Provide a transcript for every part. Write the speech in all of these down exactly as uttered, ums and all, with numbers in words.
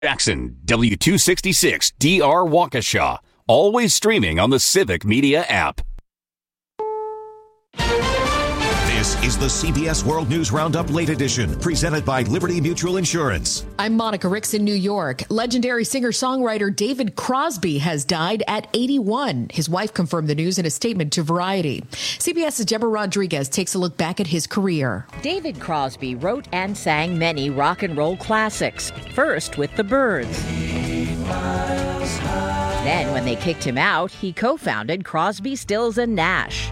Jackson, W two sixty-six D R Waukesha. Always streaming on the Civic Media app. This is the C B S World News Roundup Late Edition, presented by Liberty Mutual Insurance. I'm Monica Ricks in New York. Legendary singer-songwriter David Crosby has died at eighty-one. His wife confirmed the news in a statement to Variety. CBS's Deborah Rodriguez takes a look back at his career. David Crosby wrote and sang many rock and roll classics, first with the Byrds. Then, when they kicked him out, he co-founded Crosby, Stills and Nash.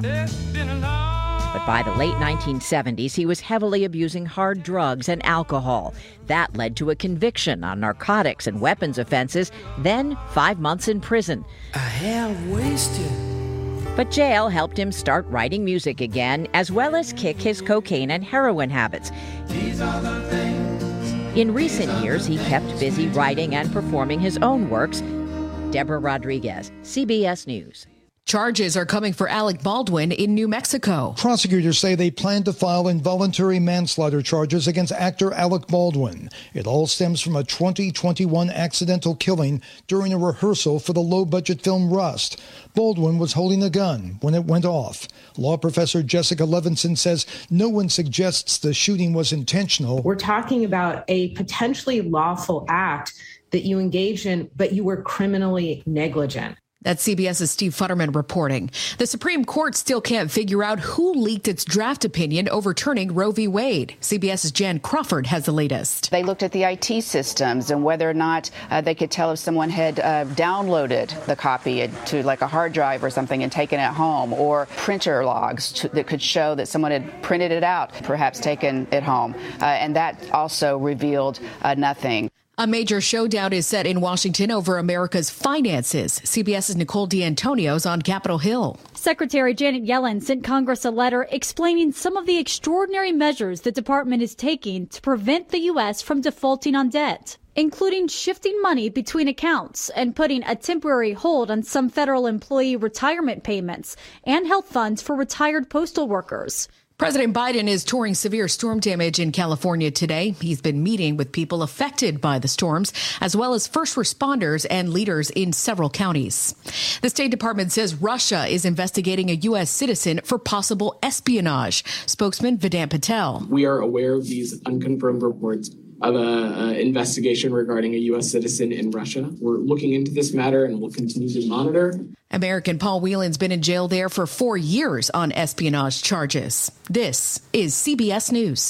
But by the late nineteen seventies, he was heavily abusing hard drugs and alcohol. That led to a conviction on narcotics and weapons offenses, then five months in prison. I have wasted. But jail helped him start writing music again, as well as kick his cocaine and heroin habits. These are the things. In recent years, he kept busy writing and performing his own works. Deborah Rodriguez, C B S News. Charges are coming for Alec Baldwin in New Mexico. Prosecutors say they plan to file involuntary manslaughter charges against actor Alec Baldwin. It all stems from a twenty twenty-one accidental killing during a rehearsal for the low-budget film Rust. Baldwin was holding a gun when it went off. Law professor Jessica Levinson says no one suggests the shooting was intentional. We're talking about a potentially lawful act that you engaged in, but you were criminally negligent. That's CBS's Steve Futterman reporting. The Supreme Court still can't figure out who leaked its draft opinion overturning Roe v. Wade. CBS's Jan Crawford has the latest. They looked at the I T systems and whether or not uh, they could tell if someone had uh, downloaded the copy to like a hard drive or something and taken it home, or printer logs to, that could show that someone had printed it out, perhaps taken it home. Uh, and that also revealed uh, nothing. A major showdown is set in Washington over America's finances. CBS's Nicole D'Antonio's on Capitol Hill. Secretary Janet Yellen sent Congress a letter explaining some of the extraordinary measures the department is taking to prevent the U S from defaulting on debt, including shifting money between accounts and putting a temporary hold on some federal employee retirement payments and health funds for retired postal workers. President Biden is touring severe storm damage in California today. He's been meeting with people affected by the storms, as well as first responders and leaders in several counties. The State Department says Russia is investigating a U S citizen for possible espionage. Spokesman Vedant Patel. We are aware of these unconfirmed reports of an investigation regarding a U S citizen in Russia. We're looking into this matter and will continue to monitor. American Paul Whelan's been in jail there for four years on espionage charges. This is C B S News.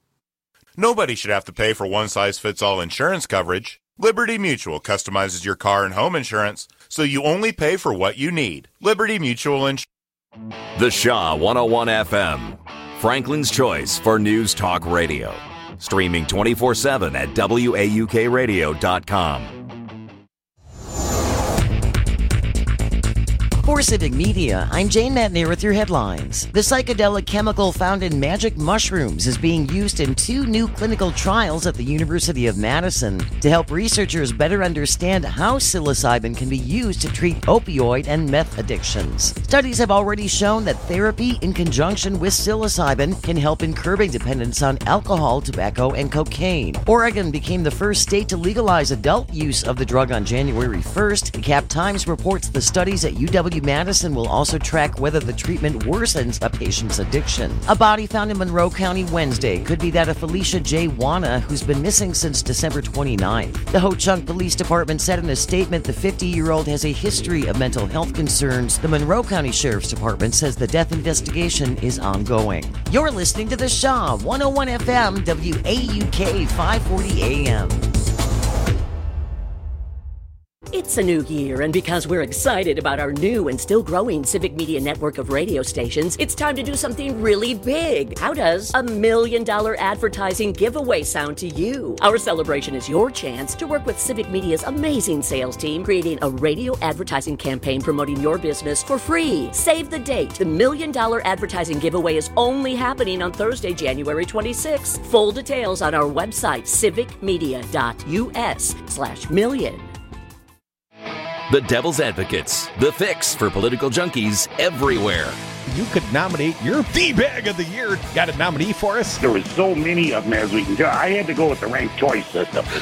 Nobody should have to pay for one-size-fits-all insurance coverage. Liberty Mutual customizes your car and home insurance, so you only pay for what you need. Liberty Mutual Insurance. The Shaw one oh one F M, Franklin's choice for News Talk Radio. Streaming twenty-four seven at W A U K radio dot com. For Civic Media, I'm Jane Matnier with your headlines. The psychedelic chemical found in magic mushrooms is being used in two new clinical trials at the University of Madison to help researchers better understand how psilocybin can be used to treat opioid and meth addictions. Studies have already shown that therapy in conjunction with psilocybin can help in curbing dependence on alcohol, tobacco, and cocaine. Oregon became the first state to legalize adult use of the drug on January first. The Cap Times reports the studies at U W Madison will also track whether the treatment worsens a patient's addiction. A body found in Monroe County Wednesday could be that of Felicia J. Wana, who's been missing since December twenty-ninth. The Ho-Chunk Police Department said in a statement the fifty-year-old has a history of mental health concerns. The Monroe County Sheriff's Department says the death investigation is ongoing. You're listening to The Shaw, one oh one F M, W A U K, five forty A M. It's a new year, and because we're excited about our new and still growing Civic Media network of radio stations, it's time to do something really big. How does a million dollar advertising giveaway sound to you? Our celebration is your chance to work with Civic Media's amazing sales team, creating a radio advertising campaign promoting your business for free. Save the date. The million dollar advertising giveaway is only happening on Thursday, January twenty-sixth. Full details on our website, civicmedia dot U S slash million. The Devil's Advocates, the fix for political junkies everywhere. You could nominate your D-Bag of the Year. Got a nominee for us? There were so many of them as we can tell. I had to go with the ranked choice system. Okay?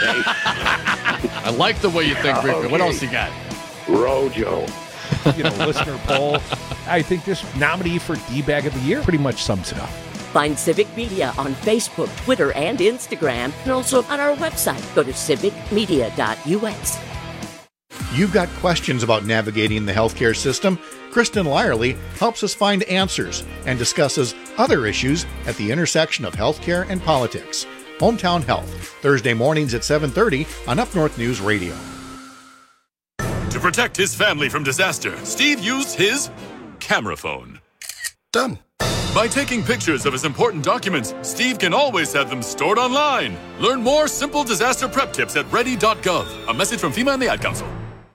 I like the way you think, Rick. Okay. What else you got? Rojo. You know, listener poll. I think this nominee for D-Bag of the Year pretty much sums it up. Find Civic Media on Facebook, Twitter, and Instagram, and also on our website. Go to civic media dot u s. You've got questions about navigating the healthcare system? Kristen Lyerly helps us find answers and discusses other issues at the intersection of healthcare and politics. Hometown Health, Thursday mornings at seven thirty on Up North News Radio. To protect his family from disaster, Steve used his camera phone. Done. By taking pictures of his important documents, Steve can always have them stored online. Learn more simple disaster prep tips at ready dot gov. A message from FEMA and the Ad Council.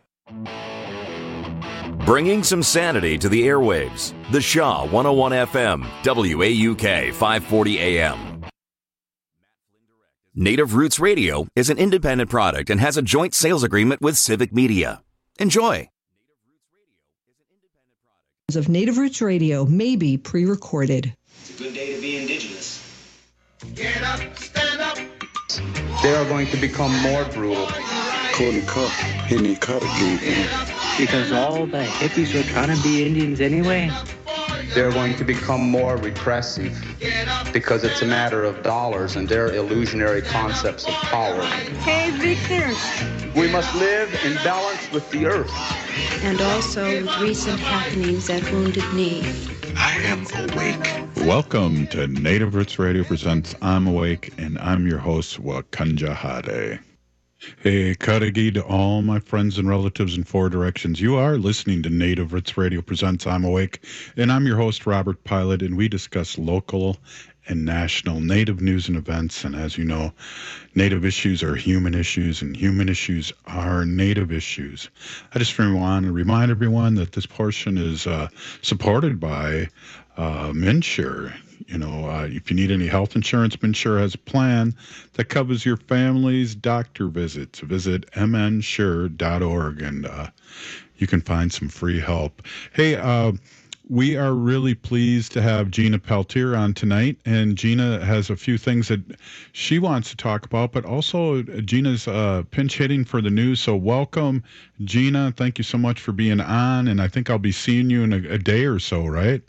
Bringing some sanity to the airwaves. The Shaw one oh one F M, W A U K five forty A M. Native Roots Radio is an independent product and has a joint sales agreement with Civic Media. Enjoy. Of Native Roots Radio may be pre-recorded. It's a good day to be indigenous. Get up, stand up. They are going to become more brutal. Because all the hippies were trying to be Indians anyway. They're going to become more repressive because it's a matter of dollars and their illusionary concepts of power. Hey, Victor. We must live in balance with the earth. And also with recent happenings at Wounded Knee. I am awake. Welcome to Native Roots Radio presents I'm Awake, and I'm your host, Wakanja Hade. Hey, Karagi to all my friends and relatives in four directions. You are listening to Native Roots Radio presents I'm Awake, and I'm your host, Robert Pilot, and we discuss local and national Native news and events. And as you know, Native issues are human issues, and human issues are Native issues. I just want to remind everyone that this portion is uh, supported by uh, MNsure. You know, uh, if you need any health insurance, MNsure has a plan that covers your family's doctor visits. Visit m n sure dot org, and uh, you can find some free help. Hey, uh, we are really pleased to have Gina Peltier on tonight, and Gina has a few things that she wants to talk about, but also Gina's uh, pinch hitting for the news. So welcome, Gina. Thank you so much for being on, and I think I'll be seeing you in a, a day or so, right?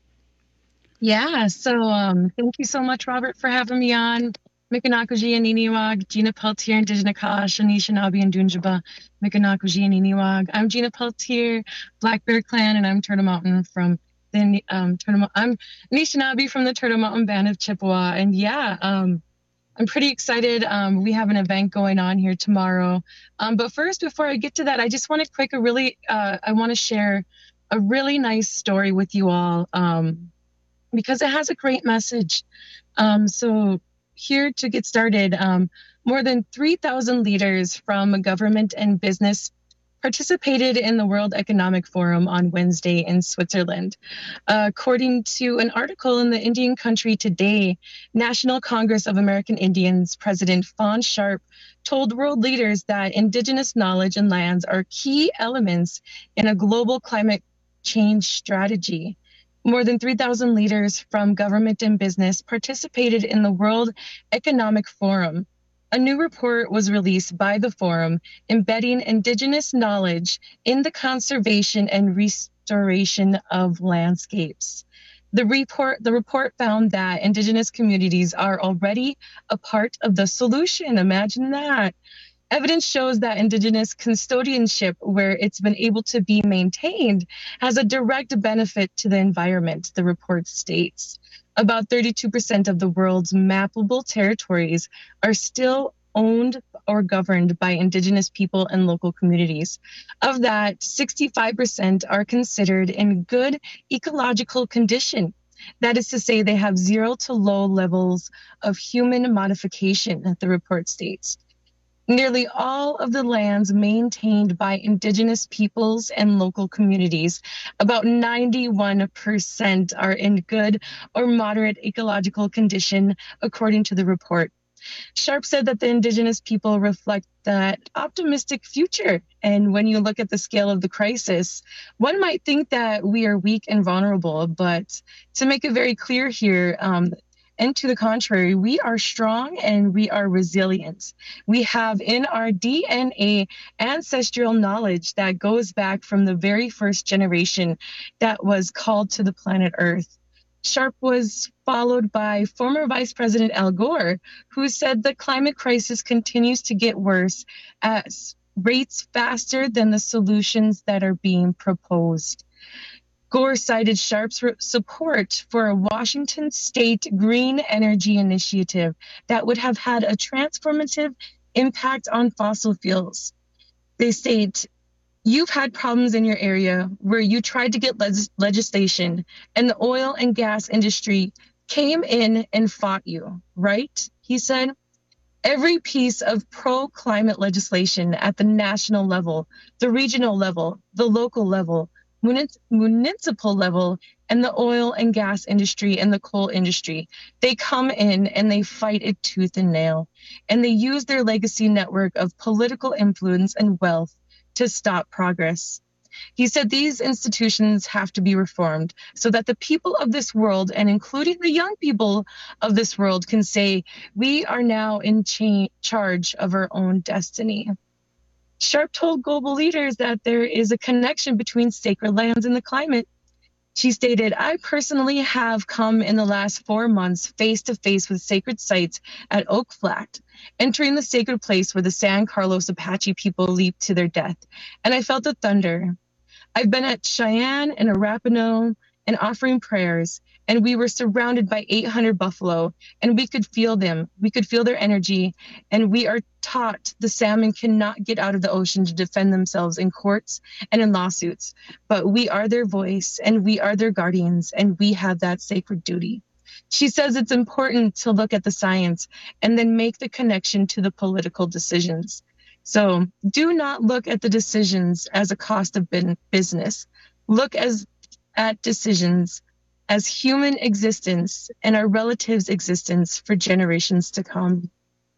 Yeah, so um, thank you so much, Robert, for having me on. Mikanakaji and Iniwag, Gina Peltier, Indigenakash, Anishinaabe and Dunjaba, Mikanakaji and Iniwag. I'm Gina Peltier, Black Bear Clan, and I'm Turtle Mountain from the um, Turtle. I'm Anishinaabe from the Turtle Mountain Band of Chippewa, and yeah, um, I'm pretty excited. Um, we have an event going on here tomorrow. Um, but first, before I get to that, I just want to quick a really, uh, I want to share a really nice story with you all. Um, because it has a great message. Um, so here to get started, um, more than three thousand leaders from government and business participated in the World Economic Forum on Wednesday in Switzerland. Uh, according to an article in the Indian Country Today, National Congress of American Indians President Fawn Sharp told world leaders that indigenous knowledge and lands are key elements in a global climate change strategy. More than three thousand leaders from government and business participated in the World Economic Forum. A new report was released by the forum embedding indigenous knowledge in the conservation and restoration of landscapes. The report, the report found that indigenous communities are already a part of the solution. Imagine that. Evidence shows that indigenous custodianship, where it's been able to be maintained, has a direct benefit to the environment, the report states. About thirty-two percent of the world's mappable territories are still owned or governed by indigenous people and local communities. Of that, sixty-five percent are considered in good ecological condition. That is to say, they have zero to low levels of human modification, the report states. Nearly all of the lands maintained by indigenous peoples and local communities, about ninety-one percent, are in good or moderate ecological condition, according to the report. Sharp said that the Indigenous people reflect that optimistic future. And when you look at the scale of the crisis, one might think that we are weak and vulnerable. But to make it very clear here, um, and to the contrary, we are strong and we are resilient. We have in our D N A ancestral knowledge that goes back from the very first generation that was called to the planet Earth. Sharp was followed by former Vice President Al Gore, who said the climate crisis continues to get worse at rates faster than the solutions that are being proposed. Gore cited Sharp's support for a Washington state green energy initiative that would have had a transformative impact on fossil fuels. They state, "You've had problems in your area where you tried to get leg- legislation and the oil and gas industry came in and fought you, right?" He said, "Every piece of pro-climate legislation at the national level, the regional level, the local level, municipal level, and the oil and gas industry and the coal industry, they come in and they fight it tooth and nail. And they use their legacy network of political influence and wealth to stop progress." He said these institutions have to be reformed so that the people of this world, and including the young people of this world, can say, we are now in cha- charge of our own destiny. Sharp told global leaders that there is a connection between sacred lands and the climate. She stated, "I personally have come in the last four months face to face with sacred sites at Oak Flat, entering the sacred place where the San Carlos Apache people leaped to their death, and I felt the thunder. I've been at Cheyenne and Arapaho and offering prayers, and we were surrounded by eight hundred buffalo, and we could feel them. We could feel their energy, and we are taught the salmon cannot get out of the ocean to defend themselves in courts and in lawsuits, but we are their voice, and we are their guardians, and we have that sacred duty." She says it's important to look at the science and then make the connection to the political decisions. So do not look at the decisions as a cost of business. Look as at decisions as human existence and our relatives' existence for generations to come.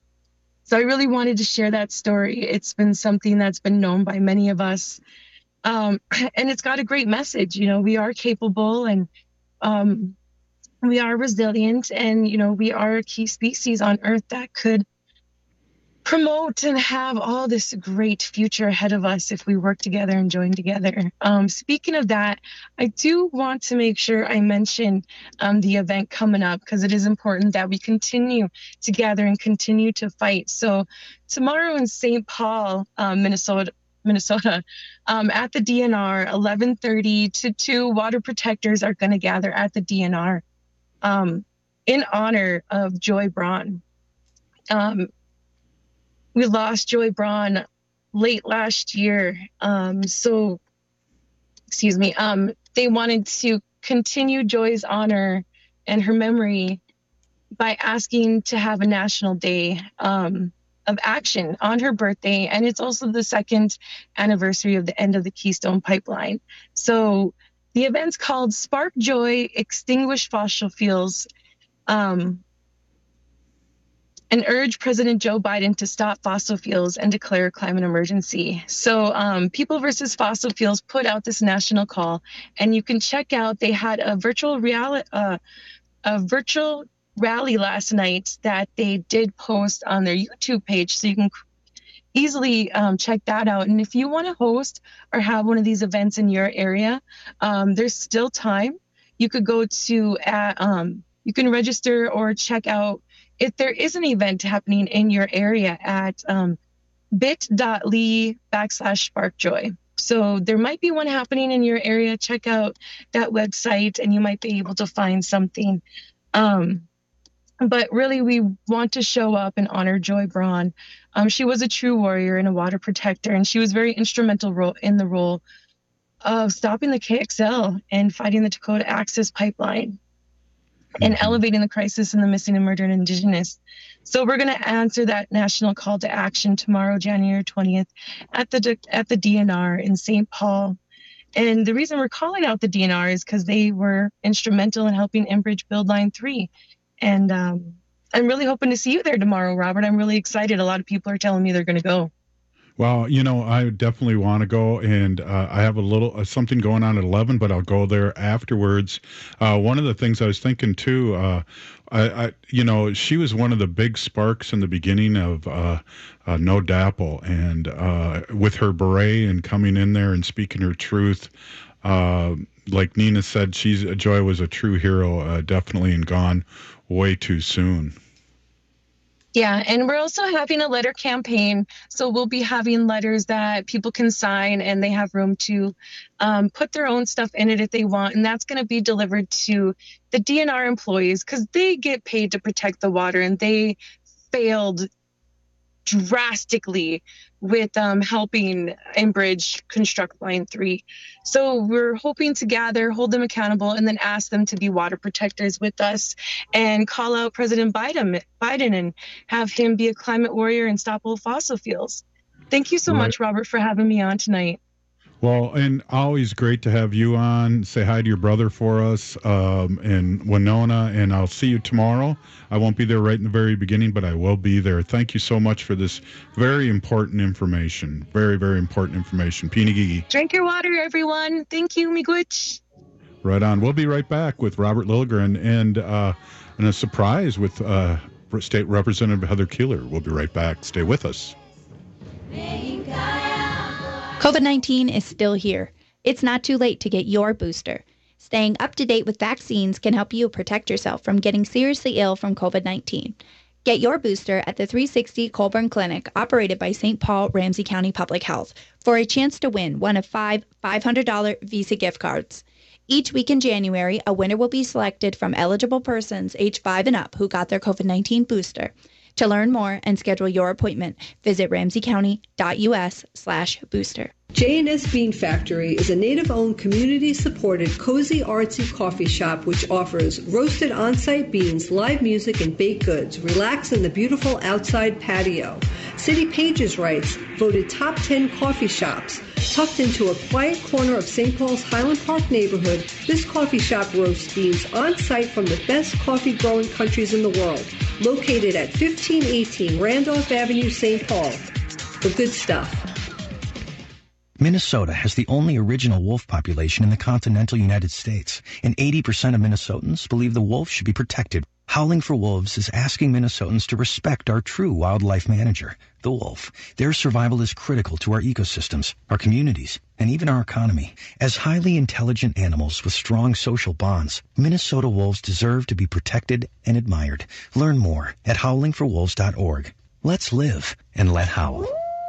So I really wanted to share that story. It's been something that's been known by many of us. Um, and it's got a great message. You know, we are capable, and um, we are resilient, and, you know, we are a key species on Earth that could promote and have all this great future ahead of us if we work together and join together. Um, speaking of that, I do want to make sure I mention um, the event coming up, because it is important that we continue together and continue to fight. So tomorrow in Saint Paul, um, Minnesota, Minnesota, um, at the D N R, eleven thirty to two, water protectors are going to gather at the D N R um, in honor of Joy Braun. Um, We lost Joy Braun late last year. Um, so, excuse me, um, they wanted to continue Joy's honor and her memory by asking to have a national day um, of action on her birthday. And it's also the second anniversary of the end of the Keystone Pipeline. So the event's called Spark Joy, Extinguish Fossil Fuels, um, and urge President Joe Biden to stop fossil fuels and declare a climate emergency. So um, People versus Fossil Fuels put out this national call, and you can check out, they had a virtual reality, uh, a virtual rally last night that they did post on their YouTube page, so you can easily um, check that out. And if you want to host or have one of these events in your area, um, there's still time. You could go to, uh, um, you can register or check out if there is an event happening in your area at um, bit.ly backslash sparkjoy. So there might be one happening in your area. Check out that website and you might be able to find something. Um, but really, we want to show up and honor Joy Braun. Um, she was a true warrior and a water protector, and she was very instrumental ro- in the role of stopping the K X L and fighting the Dakota Access Pipeline and elevating the crisis in the missing and murdered Indigenous. So we're going to answer that national call to action tomorrow, January twentieth, at the at the D N R in Saint Paul. And the reason we're calling out the D N R is because they were instrumental in helping Enbridge build Line three. And um, I'm really hoping to see you there tomorrow, Robert. I'm really excited. A lot of people are telling me they're going to go. Well, you know, I definitely want to go, and uh, I have a little uh, something going on at eleven, but I'll go there afterwards. Uh, one of the things I was thinking too, uh, I, I, you know, she was one of the big sparks in the beginning of uh, uh, No Dapple, and uh, with her beret and coming in there and speaking her truth. Uh, like Nina said, she's Joy was a true hero, uh, definitely, and gone way too soon. Yeah, and we're also having a letter campaign. So we'll be having letters that people can sign, and they have room to um, put their own stuff in it if they want. And that's going to be delivered to the D N R employees because they get paid to protect the water, and they failed drastically with um, helping Enbridge construct Line three. So we're hoping to gather, hold them accountable, and then ask them to be water protectors with us and call out President Biden, Biden and have him be a climate warrior and stop all fossil fuels. Thank you so Right. much, Robert, for having me on tonight. Well, and always great to have you on. Say hi to your brother for us, um, and Winona, and I'll see you tomorrow. I won't be there right in the very beginning, but I will be there. Thank you so much for this very important information. Very, very important information. Pinigigi. Drink your water, everyone. Thank you, Miigwech. Right on. We'll be right back with Robert Lilligren and, uh, and a surprise with uh, State Representative Heather Keeler. We'll be right back. Stay with us. COVID nineteen is still here. It's not too late to get your booster. Staying up to date with vaccines can help you protect yourself from getting seriously ill from COVID nineteen. Get your booster at the three sixty Colburn Clinic, operated by Saint Paul Ramsey County Public Health, for a chance to win one of five five hundred dollars Visa gift cards. Each week in January, a winner will be selected from eligible persons age five and up who got their COVID nineteen booster. To learn more and schedule your appointment, visit ramseycounty.us slash booster. J and S Bean Factory is a native-owned, community-supported, cozy, artsy coffee shop which offers roasted on-site beans, live music, and baked goods. Relax in the beautiful outside patio. City Pages writes, voted top ten coffee shops. Tucked into a quiet corner of Saint Paul's Highland Park neighborhood, this coffee shop roasts beans on-site from the best coffee-growing countries in the world. Located at fifteen eighteen Randolph Avenue, Saint Paul. The good stuff. Minnesota has the only original wolf population in the continental United States, and eighty percent of Minnesotans believe the wolf should be protected. Howling for Wolves is asking Minnesotans to respect our true wildlife manager, the wolf. Their survival is critical to our ecosystems, our communities, and even our economy. As highly intelligent animals with strong social bonds, Minnesota wolves deserve to be protected and admired. Learn more at howling for wolves dot org. Let's live and let howl.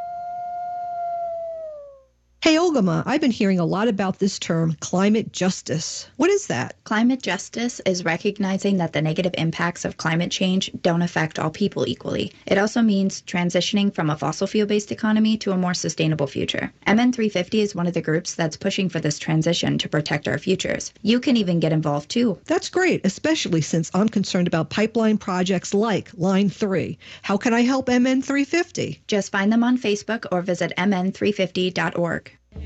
Hey, Ogama, I've been hearing a lot about this term, climate justice. What is that? Climate justice is recognizing that the negative impacts of climate change don't affect all people equally. It also means transitioning from a fossil fuel-based economy to a more sustainable future. M N three fifty is one of the groups that's pushing for this transition to protect our futures. You can even get involved too. That's great, especially since I'm concerned about pipeline projects like Line three. How can I help M N three fifty? Just find them on Facebook or visit M N three fifty dot org.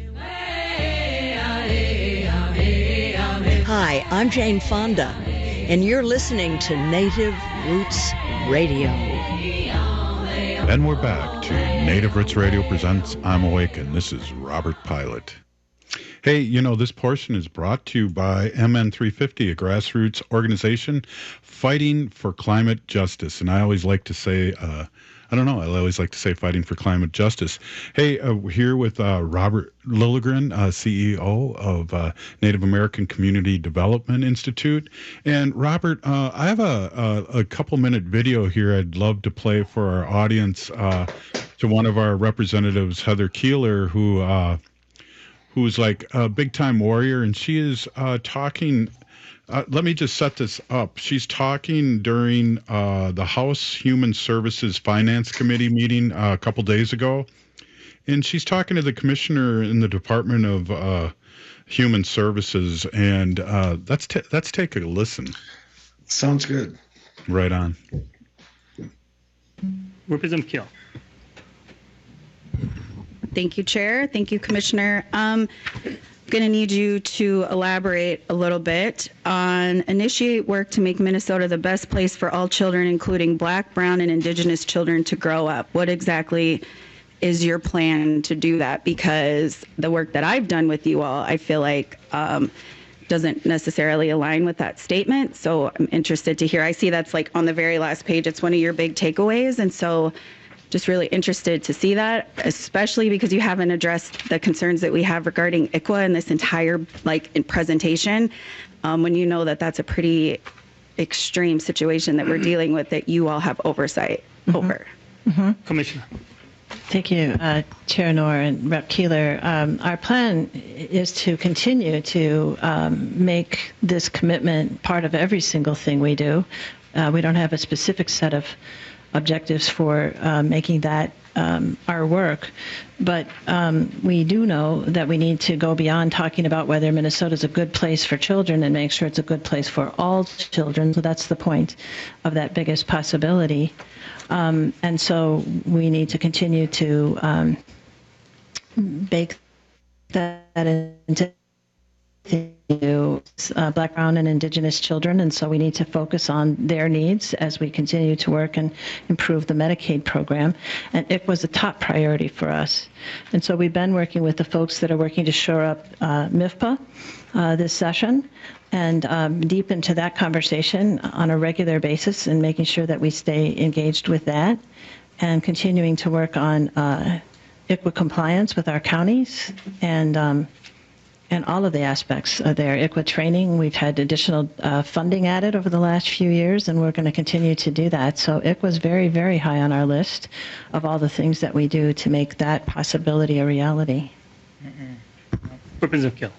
Hi, I'm Jane Fonda, and you're listening to Native Roots Radio. And we're back to Native Roots Radio presents I'm Awake, and this is Robert Pilot. Hey, you know, this portion is brought to you by M N three fifty, a grassroots organization fighting for climate justice. And I always like to say, uh, I don't know, I always like to say fighting for climate justice. Hey, uh, we're here with uh, Robert Lilligren, uh, C E O of uh, Native American Community Development Institute. And Robert, uh, I have a, a, a couple minute video here I'd love to play for our audience uh, to one of our representatives, Heather Keeler, who uh, who's like a big time warrior. And she is uh, talking... Uh, let me just set this up. She's talking during uh, the House Human Services Finance Committee meeting uh, a couple days ago. And she's talking to the commissioner in the Department of uh, Human Services. And uh, let's, t- let's take a listen. Sounds good. Right on. Representative Keel. Thank you, Chair. Thank you, Commissioner. Um, going to need you to elaborate a little bit on initiate work to make Minnesota the best place for all children, including Black, Brown, and Indigenous children to grow up. What exactly is your plan to do that? Because the work that I've done with you all, I feel like um, doesn't necessarily align with that statement. So I'm interested to hear. I see that's like on the very last page. It's one of your big takeaways. And so just really interested to see that, especially because you haven't addressed the concerns that we have regarding I C W A in this entire like in presentation, um, when you know that that's a pretty extreme situation that we're dealing with that you all have oversight mm-hmm. over. Mm-hmm. Commissioner. Thank you, uh, Chair Knorr and Representative Keeler. Um, our plan is to continue to um, make this commitment part of every single thing we do. Uh, we don't have a specific set of objectives for uh, making that um, our work, but um, we do know that we need to go beyond talking about whether Minnesota is a good place for children and make sure it's a good place for all children. So that's the point of that biggest possibility. Um, and so we need to continue to um, bake that into uh, Black, Brown, and Indigenous children, and so we need to focus on their needs as we continue to work and improve the Medicaid program. And it was a top priority for us. And so we've been working with the folks that are working to shore up uh, M I F P A uh, this session, and um, deep into that conversation on a regular basis and making sure that we stay engaged with that and continuing to work on uh, I C W A compliance with our counties and um, and all of the aspects of their I C W A training. We've had additional uh, funding added over the last few years, and we're going to continue to do that. So I C W A is very, very high on our list of all the things that we do to make that possibility a reality. Mm-hmm. Representative Kill.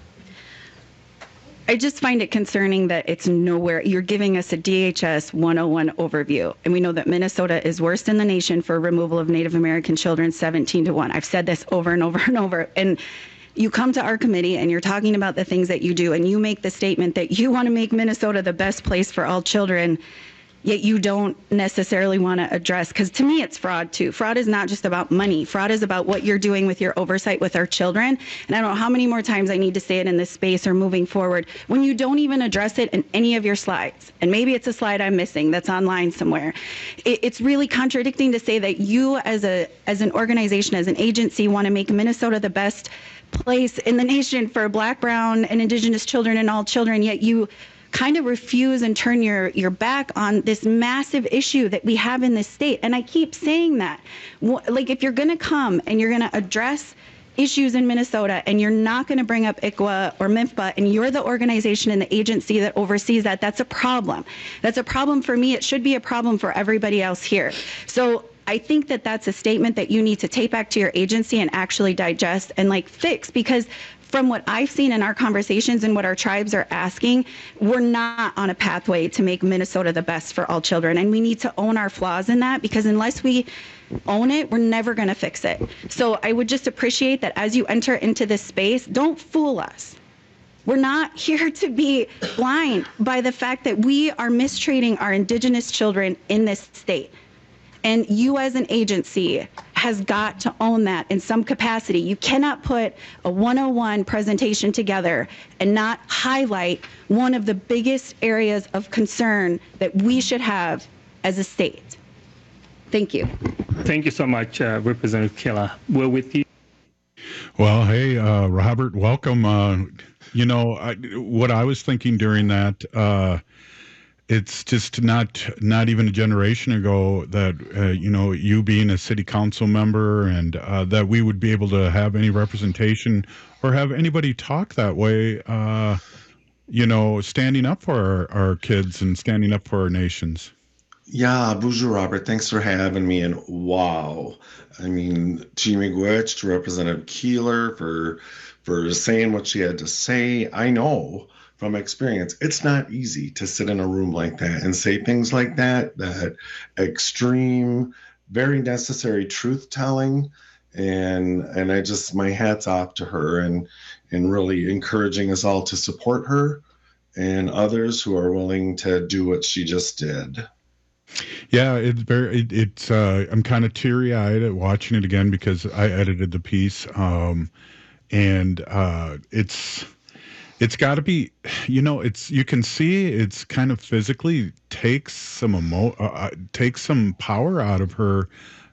I just find it concerning that it's nowhere. You're giving us a D H S one oh one overview, and we know that Minnesota is worst in the nation for removal of Native American children, seventeen to one. I've said this over and over and over. And you come to our committee and you're talking about the things that you do, and you make the statement that you want to make Minnesota the best place for all children, yet you don't necessarily want to address, because to me it's fraud too. Fraud is not just about money. Fraud is about what you're doing with your oversight with our children. And I don't know how many more times I need to say it in this space or moving forward, when you don't even address it in any of your slides. And maybe it's a slide I'm missing that's online somewhere. It, it's really contradicting to say that you as a as an organization, as an agency, want to make Minnesota the best place in the nation for Black, Brown, and Indigenous children and all children, yet you kind of refuse and turn your, your back on this massive issue that we have in this state. And I keep saying that. Like, if you're going to come and you're going to address issues in Minnesota and you're not going to bring up I C W A or M I F P A, and you're the organization and the agency that oversees that, that's a problem. That's a problem for me. It should be a problem for everybody else here. So I think that that's a statement that you need to take back to your agency and actually digest and like fix, because from what I've seen in our conversations and what our tribes are asking, we're not on a pathway to make Minnesota the best for all children. And we need to own our flaws in that, because unless we own it, we're never going to fix it. So I would just appreciate that as you enter into this space, don't fool us. We're not here to be blind by the fact that we are mistreating our Indigenous children in this state. And you as an agency has got to own that in some capacity. You cannot put a one oh one presentation together and not highlight one of the biggest areas of concern that we should have as a state. Thank you. Thank you so much, uh, Representative Killer. We're with you. Well, hey, uh, Robert, welcome. Uh, you know, I, what I was thinking during that, uh, it's just not not even a generation ago that, uh, you know, you being a city council member and uh, that we would be able to have any representation or have anybody talk that way, uh, you know, standing up for our, our kids and standing up for our nations. Yeah, bonjour, Robert. Thanks for having me. And wow, I mean, to Miigwech, to Representative Keeler for, for saying what she had to say. I know from experience, it's not easy to sit in a room like that and say things like that, that extreme, very necessary truth-telling. And and I just, my hat's off to her, and, and really encouraging us all to support her and others who are willing to do what she just did. Yeah, it's very, it, it's, uh, I'm kind of teary-eyed at watching it again because I edited the piece. Um, and uh, it's it's got to be, you know, it's you can see it's kind of physically takes some emo uh, takes some power out of her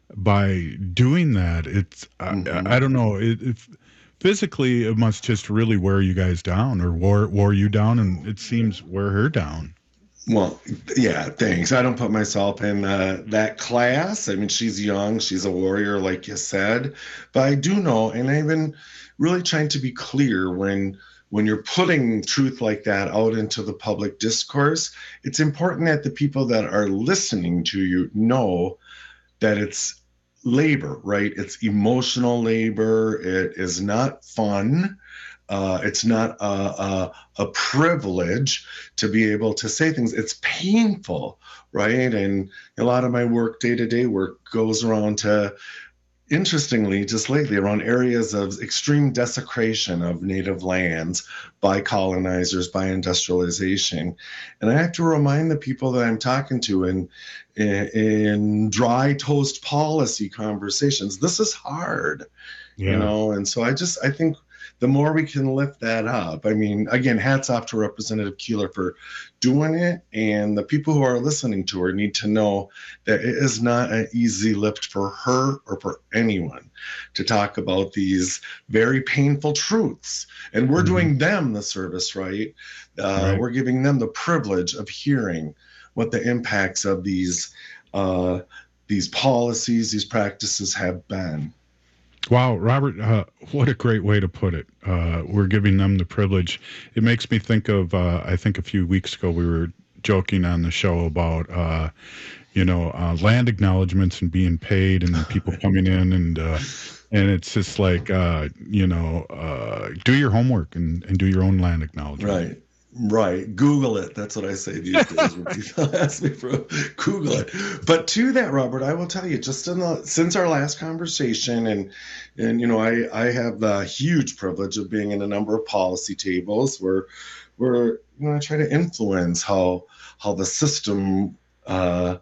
by doing that. It's mm-hmm. I, I don't know it, if physically it must just really wear you guys down, or wore wore you down, and it seems wear her down. Well, yeah, thanks. I don't put myself in uh, that class. I mean, she's young, she's a warrior, like you said, but I do know, and I've been really trying to be clear when when you're putting truth like that out into the public discourse, it's important that the people that are listening to you know that it's labor, right? It's emotional labor. It is not fun. Uh, it's not a, a, a privilege to be able to say things. It's painful, right? And a lot of my work, day-to-day work, goes around to, interestingly, just lately, around areas of extreme desecration of native lands by colonizers, by industrialization. And I have to remind the people that I'm talking to in, in, in dry toast policy conversations, this is hard, yeah. you know? And so I just, I think, the more we can lift that up. I mean, again, hats off to Representative Keeler for doing it. And the people who are listening to her need to know that it is not an easy lift for her or for anyone to talk about these very painful truths. And we're mm-hmm. doing them the service, right? Uh, right? We're giving them the privilege of hearing what the impacts of these, uh, these policies, these practices have been. Wow, Robert, uh, what a great way to put it. Uh, we're giving them the privilege. It makes me think of, uh, I think a few weeks ago we were joking on the show about, uh, you know, uh, land acknowledgements and being paid and people coming in and uh, and it's just like, uh, you know, uh, do your homework and, and do your own land acknowledgement. Right. Right. Google it. That's what I say these days when people ask me for Google it. But to that, Robert, I will tell you, just in the, since our last conversation, and, and you know, I, I have the huge privilege of being in a number of policy tables where, where you know, I try to influence how, how the system uh,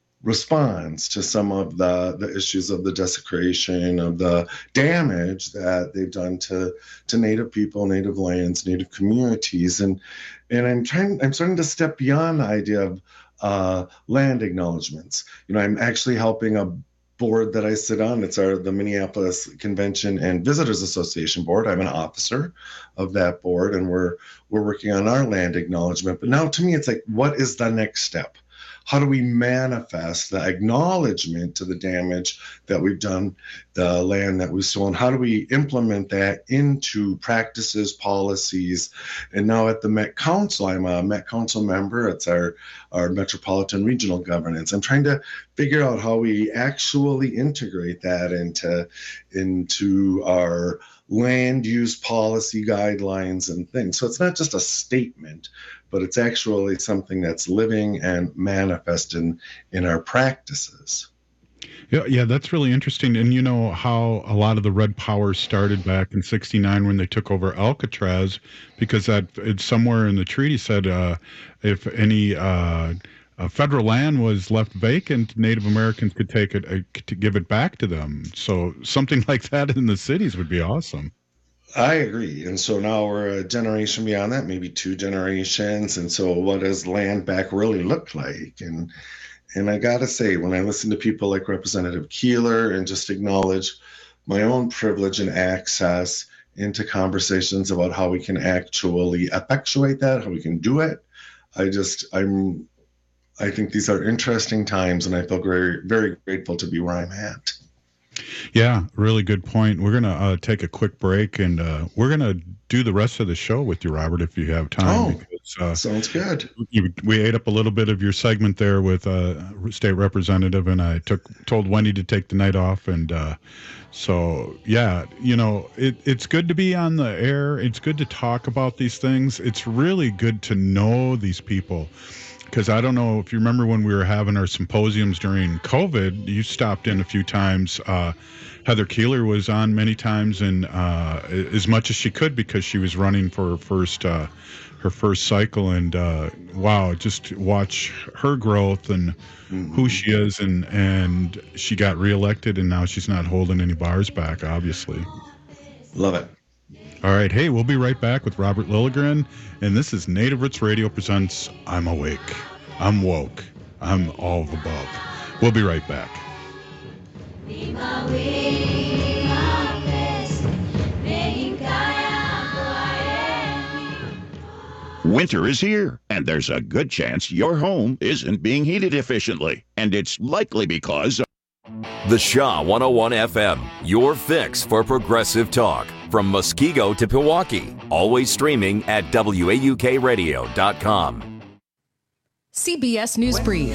responds to some of the, the issues of the desecration, of the damage that they've done to, to Native people, Native lands, Native communities. And, and I'm trying, I'm starting to step beyond the idea of uh, land acknowledgements. You know, I'm actually helping a board that I sit on. It's our, the Minneapolis Convention and Visitors Association board. I'm an officer of that board, and we're, we're working on our land acknowledgement. But now to me, it's like, what is the next step? How do we manifest the acknowledgement to the damage that we've done, the land that we've stolen? How do we implement that into practices, policies? And now at the Met Council, I'm a Met Council member. It's our, our Metropolitan Regional Governance. I'm trying to figure out how we actually integrate that into, into our land use policy guidelines and things. So it's not just a statement, but it's actually something that's living and manifest in, in our practices. Yeah, yeah, that's really interesting. And you know how a lot of the Red Power started back in sixty-nine when they took over Alcatraz, because that it's somewhere in the treaty said uh, if any uh, uh, federal land was left vacant, Native Americans could take it, uh, to give it back to them. So something like that in the cities would be awesome. I agree. And so now we're a generation beyond that, maybe two generations. And so what does land back really look like? And and I got to say, when I listen to people like Representative Keeler and just acknowledge my own privilege and access into conversations about how we can actually effectuate that, how we can do it, I just, I'm, I think these are interesting times, and I feel very, very grateful to be where I'm at. Yeah, really good point. We're going to uh, take a quick break, and uh, we're going to do the rest of the show with you, Robert, if you have time. Oh, because, uh, sounds good. You, we ate up a little bit of your segment there with uh, State Representative, and I took told Wendy to take the night off. And uh, so, yeah, you know, it, it's good to be on the air. It's good to talk about these things. It's really good to know these people. Because I don't know if you remember when we were having our symposiums during COVID, you stopped in a few times. Uh, Heather Keeler was on many times, and uh, as much as she could, because she was running for her first uh, her first cycle. And uh, wow, just watch her growth and mm-hmm. who she is, and and she got reelected, and now she's not holding any bars back, obviously. Love it. All right, hey, we'll be right back with Robert Lilligren, and this is Native Roots Radio presents I'm Awake, I'm Woke, I'm all of the above. We'll be right back. Winter is here, and there's a good chance your home isn't being heated efficiently, and it's likely because of The Shaw one oh one F M, your fix for progressive talk. From Muskego to Pewaukee, always streaming at W A U K radio dot com. C B S News Brief.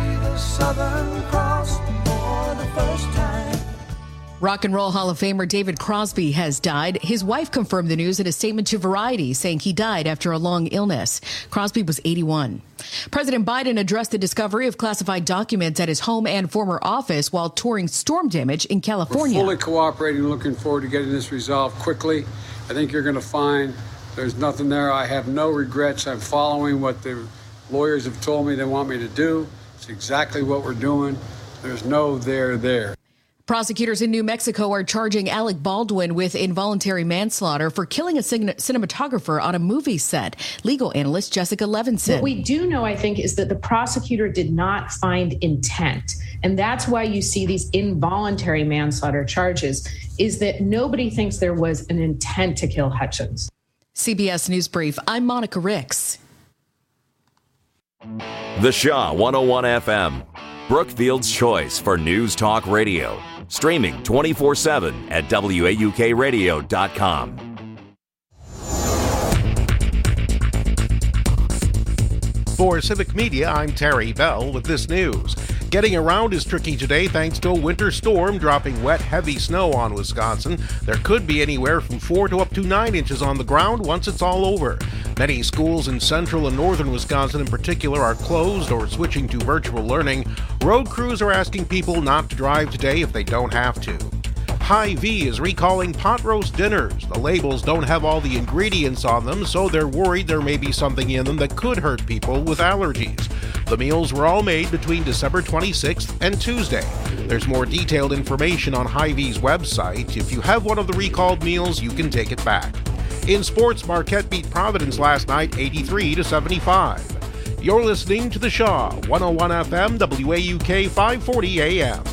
Rock and Roll Hall of Famer David Crosby has died. His wife confirmed the news in a statement to Variety, saying he died after a long illness. Crosby was eighty-one. President Biden addressed the discovery of classified documents at his home and former office while touring storm damage in California. We're fully cooperating, looking forward to getting this resolved quickly. I think you're going to find there's nothing there. I have no regrets. I'm following what the lawyers have told me they want me to do. It's exactly what we're doing. There's no there there. Prosecutors in New Mexico are charging Alec Baldwin with involuntary manslaughter for killing a cin- cinematographer on a movie set. Legal analyst Jessica Levinson. What we do know, I think, is that the prosecutor did not find intent. And that's why you see these involuntary manslaughter charges, is that nobody thinks there was an intent to kill Hutchins. C B S News Brief, I'm Monica Ricks. The Shaw one oh one F M, Brookfield's choice for News Talk Radio. Streaming twenty-four seven at W A U K radio dot com. For Civic Media, I'm Terry Bell with this news. Getting around is tricky today thanks to a winter storm dropping wet, heavy snow on Wisconsin. There could be anywhere from four to up to nine inches on the ground once it's all over. Many schools in central and northern Wisconsin in particular are closed or switching to virtual learning. Road crews are asking people not to drive today if they don't have to. Hy-Vee is recalling pot roast dinners. The labels don't have all the ingredients on them, so they're worried there may be something in them that could hurt people with allergies. The meals were all made between December twenty-sixth and Tuesday. There's more detailed information on Hy-Vee's website. If you have one of the recalled meals, you can take it back. In sports, Marquette beat Providence last night eighty-three to seventy-five. You're listening to The Shaw, one oh one F M, W A U K five forty A M.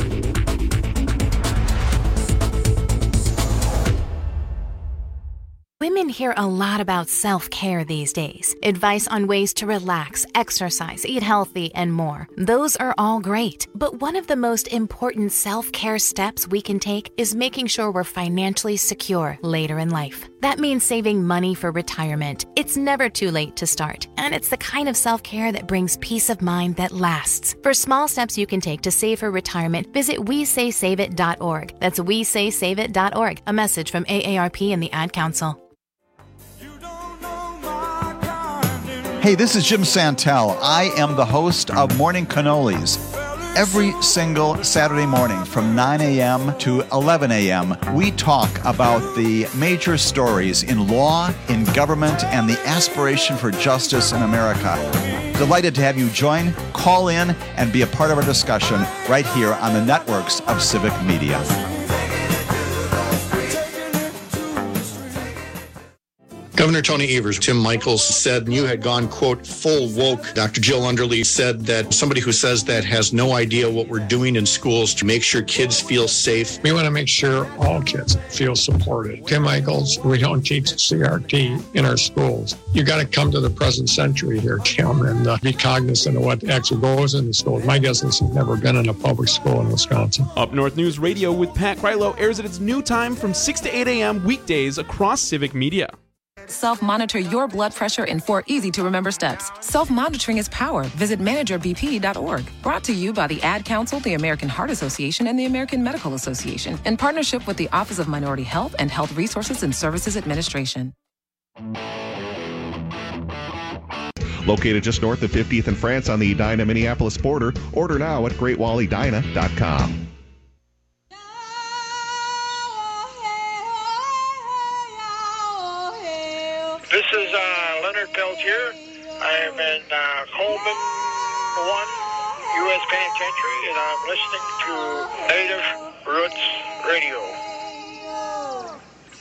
Women hear a lot about self-care these days. Advice on ways to relax, exercise, eat healthy, and more. Those are all great. But one of the most important self-care steps we can take is making sure we're financially secure later in life. That means saving money for retirement. It's never too late to start, and it's the kind of self-care that brings peace of mind that lasts. For small steps you can take to save for retirement, visit we say save it dot org. That's we say save it dot org. A message from A A R P and the Ad Council. Hey, this is Jim Santel. I am the host of Morning Cannolis. Every single Saturday morning from nine a.m. to eleven a.m., we talk about the major stories in law, in government, and the aspiration for justice in America. Delighted to have you join, call in, and be a part of our discussion right here on the networks of Civic Media. Governor Tony Evers, Tim Michaels said you had gone, quote, full woke. Doctor Jill Underly said that somebody who says that has no idea what we're doing in schools to make sure kids feel safe. We want to make sure all kids feel supported. Tim Michaels, we don't teach C R T in our schools. You got to come to the present century here, Tim, and uh, be cognizant of what actually goes in the schools. My guess is you've never been in a public school in Wisconsin. Up North News Radio with Pat Krylo airs at its new time from six to eight a.m. weekdays across Civic Media. Self-monitor your blood pressure in four easy-to-remember steps. Self-monitoring is power. Visit manager b p dot org. Brought to you by the Ad Council, the American Heart Association, and the American Medical Association, in partnership with the Office of Minority Health and Health Resources and Services Administration. Located just north of fiftieth and France on the Edina-Minneapolis border. Order now at great wall edina dot com. This is uh, Leonard Peltier. I am in uh, Coleman one U S Penitentiary, and I'm listening to Native Roots Radio.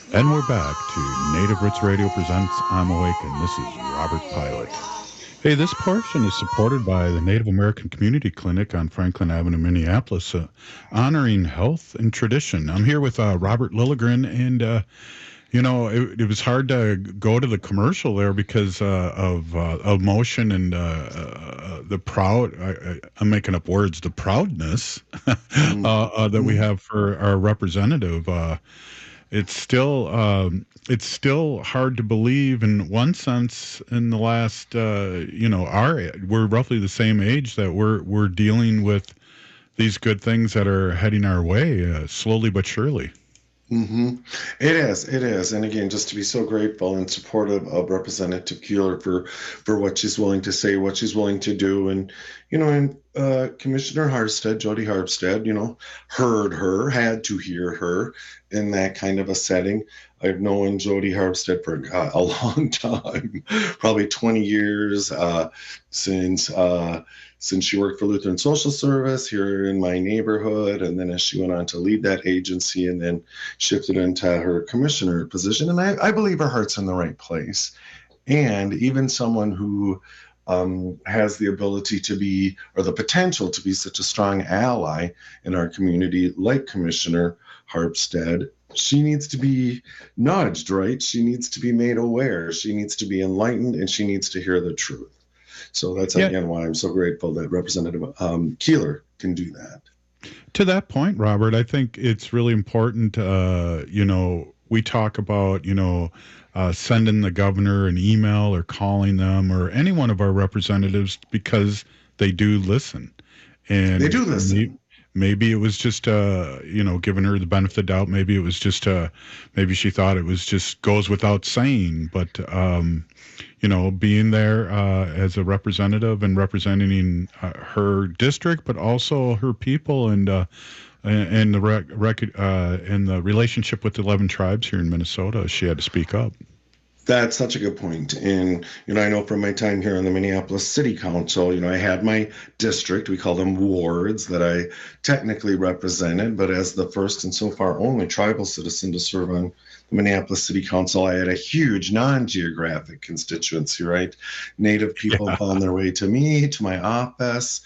And we're back to Native Roots Radio presents I'm Awake, and this is Robert Pilot. Hey, this portion is supported by the Native American Community Clinic on Franklin Avenue, Minneapolis, uh, honoring health and tradition. I'm here with uh, Robert Lilligren, and, uh, you know, it, it was hard to go to the commercial there because uh, of uh, emotion and uh, uh, the proud, I, I'm making up words, the proudness uh, uh, that we have for our representative. Uh, It's still um, it's still hard to believe in one sense. In the last, uh, you know, our we're roughly the same age that we're we're dealing with these good things that are heading our way uh, slowly but surely. Mm-hmm. It is, it is, and again, just to be so grateful and supportive of Representative Keeler for for what she's willing to say, what she's willing to do, and you know, and uh, Commissioner Harstead, Jody Harstead, you know, heard her, had to hear her in that kind of a setting. I've known Jody Harstead for uh, a long time, probably twenty years uh, since. Uh, since she worked for Lutheran Social Service here in my neighborhood, and then as she went on to lead that agency and then shifted into her commissioner position. And I, I believe her heart's in the right place. And even someone who um, has the ability to be, or the potential to be such a strong ally in our community, like Commissioner Harstead, she needs to be nudged, right? She needs to be made aware. She needs to be enlightened, and she needs to hear the truth. So that's, yeah. again, why I'm so grateful that Representative um, Keeler can do that. To that point, Robert, I think it's really important, uh, you know, we talk about, you know, uh, sending the governor an email or calling them or any one of our representatives because they do listen. And they do listen. Maybe, maybe it was just, uh, you know, giving her the benefit of the doubt. Maybe it was just, uh, maybe she thought it was just goes without saying. But, um, you know, being there uh, as a representative and representing uh, her district, but also her people and uh, and the rec- rec- uh, and the relationship with the eleven tribes here in Minnesota, she had to speak up. That's such a good point. And, you know, I know from my time here on the Minneapolis City Council, you know, I had my district, we call them wards, that I technically represented, but as the first and so far only tribal citizen to serve on the Minneapolis City Council, I had a huge non-geographic constituency, right? Native people yeah. found their way to me, to my office,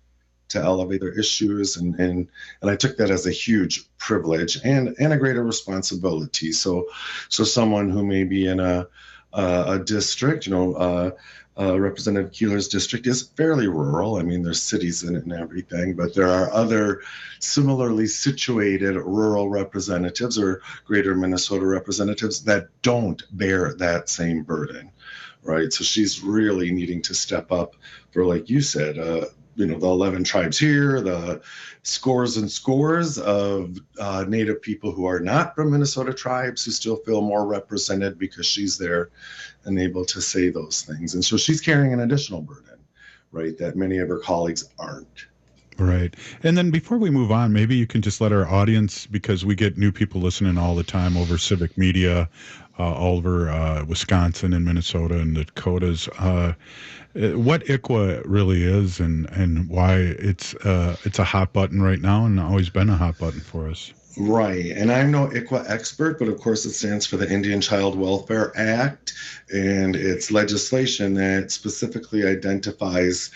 to elevate their issues, and and and I took that as a huge privilege and and a greater responsibility. So, so someone who may be in a a, a district, you know, uh, uh, Representative Keeler's district is fairly rural. I mean, there's cities in it and everything, but there are other similarly situated rural representatives or greater Minnesota representatives that don't bear that same burden, right? So she's really needing to step up for, like you said, uh, you know, the eleven tribes here, the scores and scores of uh, Native people who are not from Minnesota tribes who still feel more represented because she's there and able to say those things. And so she's carrying an additional burden, right, that many of her colleagues aren't. Right. And then before we move on, maybe you can just let our audience, because we get new people listening all the time over civic media, uh, all over uh, Wisconsin and Minnesota and the Dakotas, uh, what I C W A really is and, and why it's uh, it's a hot button right now and always been a hot button for us. Right. And I'm no I C W A expert, but of course it stands for the Indian Child Welfare Act, and it's legislation that specifically identifies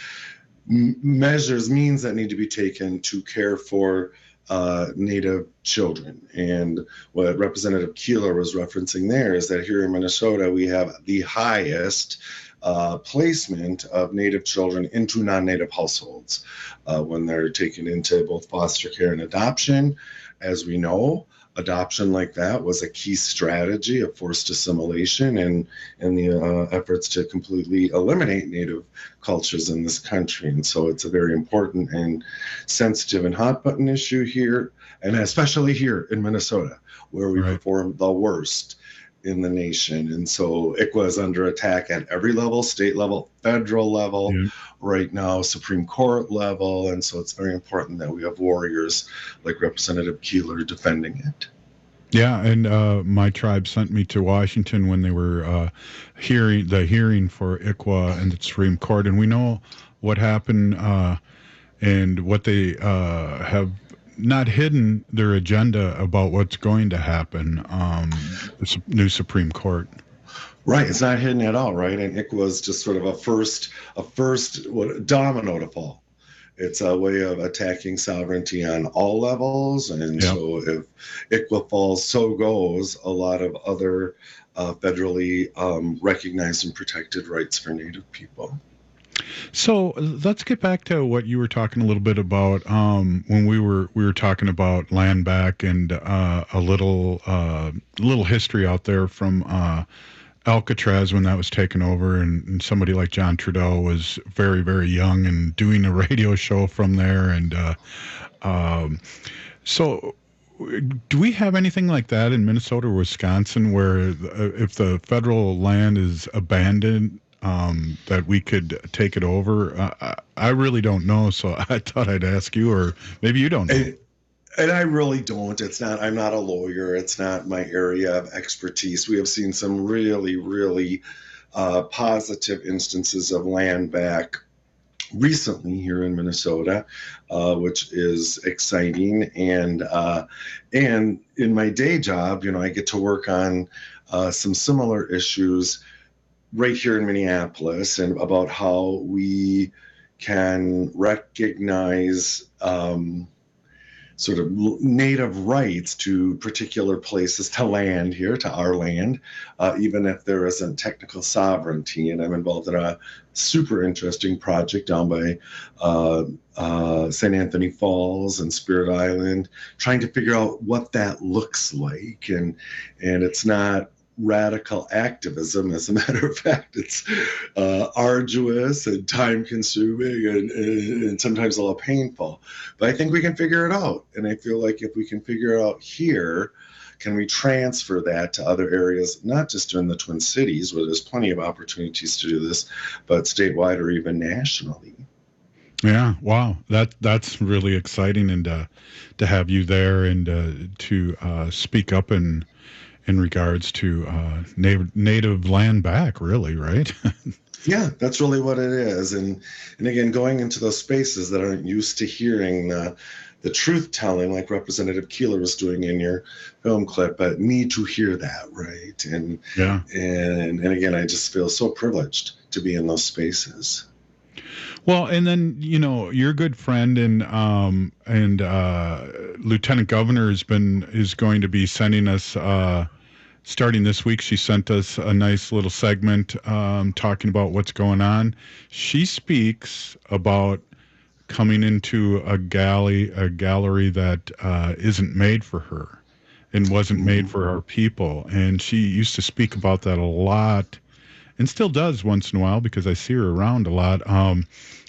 m- measures, means that need to be taken to care for uh, Native children. And what Representative Keeler was referencing there is that here in Minnesota, we have the highest Uh, placement of Native children into non-Native households uh, when they're taken into both foster care and adoption. As we know, adoption like that was a key strategy of forced assimilation and, and the uh, efforts to completely eliminate Native cultures in this country. And so it's a very important and sensitive and hot button issue here, and especially here in Minnesota, where we right. perform the worst in the nation. And so I C W A is under attack at every level, state level, federal level, yeah. right now, Supreme Court level. And so it's very important that we have warriors like Representative Keeler defending it. Yeah, and uh, my tribe sent me to Washington when they were uh, hearing the hearing for I C W A and the Supreme Court. And we know what happened uh, and what they uh, have not hidden their agenda about what's going to happen. Um, the new Supreme Court. Right, it's not hidden at all, right? And I C W A is just sort of a first, a first what, domino to fall. It's a way of attacking sovereignty on all levels, and yep. so if I C W A falls, so goes a lot of other uh, federally um, recognized and protected rights for Native people. So let's get back to what you were talking a little bit about um, when we were we were talking about land back and uh, a little uh, little history out there from uh, Alcatraz when that was taken over, and, and somebody like John Trudeau was very very young and doing a radio show from there, and uh, um, so. Do we have anything like that in Minnesota or Wisconsin where if the federal land is abandoned, um, that we could take it over? Uh, I really don't know, so I thought I'd ask you, or maybe you don't know. And, and I really don't. It's not, I'm not a lawyer. It's not my area of expertise. We have seen some really, really uh, positive instances of land back recently here in Minnesota, uh, which is exciting. And uh, and in my day job, you know, I get to work on uh, some similar issues right here in Minneapolis, and about how we can recognize um, sort of native rights to particular places to land here, to our land, uh, even if there isn't technical sovereignty. And I'm involved in a super interesting project down by uh, uh, Saint Anthony Falls and Spirit Island, trying to figure out what that looks like. And and it's not radical activism. As a matter of fact, it's uh, arduous and time consuming and, and, and sometimes a little painful. But I think we can figure it out. And I feel like if we can figure it out here, can we transfer that to other areas, not just in the Twin Cities, where there's plenty of opportunities to do this, but statewide or even nationally. Yeah, wow, that that's really exciting, and uh, to have you there and uh, to uh, speak up and in regards to uh, native, native land back, really, right? Yeah, that's really what it is. And and again, going into those spaces that aren't used to hearing the, the truth telling, like Representative Keeler was doing in your film clip, but need to hear that, right? And yeah, and and again, I just feel so privileged to be in those spaces. Well, and then, you know, your good friend and um, and uh, Lieutenant Governor has been is going to be sending us, uh, starting this week, she sent us a nice little segment um, talking about what's going on. She speaks about coming into a galley, a gallery that uh, isn't made for her and wasn't made for our people. And she used to speak about that a lot, and still does once in a while because I see her around a lot. Um,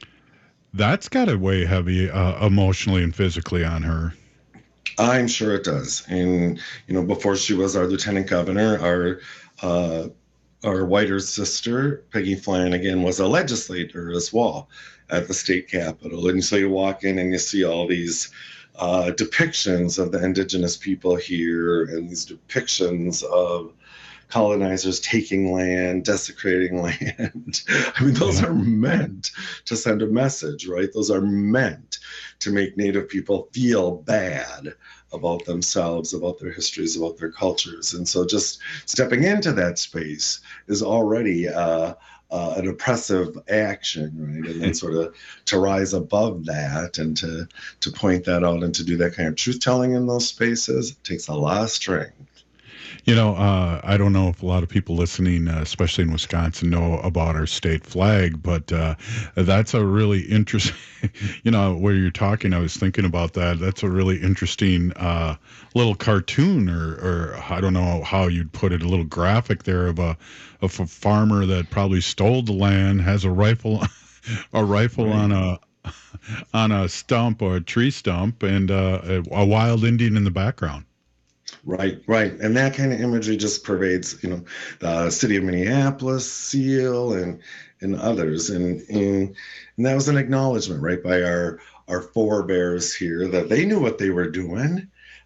that's got to weigh heavy uh, emotionally and physically on her. I'm sure it does. And, you know, before she was our lieutenant governor, our uh, our whiter sister, Peggy Flanagan, was a legislator as well at the state capitol. And so you walk in and you see all these uh, depictions of the indigenous people here, and these depictions of colonizers taking land, desecrating land. I mean, those are meant to send a message, right? Those are meant to make Native people feel bad about themselves, about their histories, about their cultures. And so just stepping into that space is already uh, uh, an oppressive action, right? And then sort of to rise above that and to, to point that out and to do that kind of truth-telling in those spaces takes a lot of strength. You know, uh, I don't know if a lot of people listening, uh, especially in Wisconsin, know about our state flag, but uh, that's a really interesting, you know, where you're talking, I was thinking about that. That's a really interesting uh, little cartoon, or, or I don't know how you'd put it, a little graphic there of a, of a farmer that probably stole the land, has a rifle, a rifle right. on a on a stump or a tree stump, and uh, a, a wild Indian in the background. Right, right. And that kind of imagery just pervades, you know, the city of Minneapolis, Seal, and and others. And, and and that was an acknowledgement, right, by our, our forebears here that they knew what they were doing.